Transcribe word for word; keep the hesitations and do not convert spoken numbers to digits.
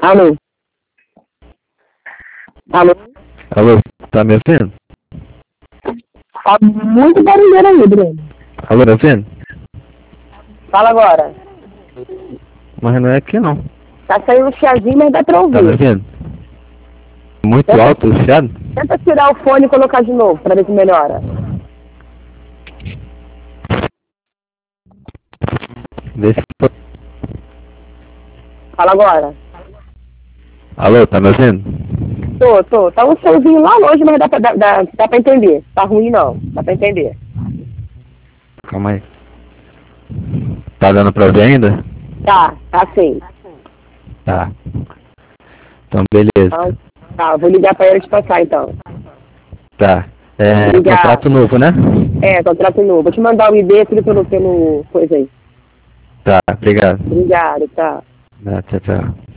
Alô? Alô? Alô, tá me ouvindo? Tá muito barulheiro aí, Bruno. Alô, tá ouvindo? Fala agora. Mas não é aqui não. Tá saindo um chiazinho, mas dá pra Tá me ouvir. ouvindo? Muito Tenta, alto o chiado? tenta tirar o fone e colocar de novo, pra ver se melhora. Vê se... Fala agora. Alô, tá me ouvindo? Tô, tô. Tá um somzinho lá longe, mas dá pra, dá, dá, dá pra entender. Tá ruim não, dá pra entender. Calma aí. Tá dando pra ouvir ainda? Tá, tá sim. Tá. Então, beleza. Então, tá, vou ligar pra ele te passar então. Tá. É, Ligar. contrato novo, né? É, contrato novo. Vou te mandar o I D, tudo pelo, pelo coisa aí. Tá, obrigado. Obrigado, tá. Tá, tchau, tchau.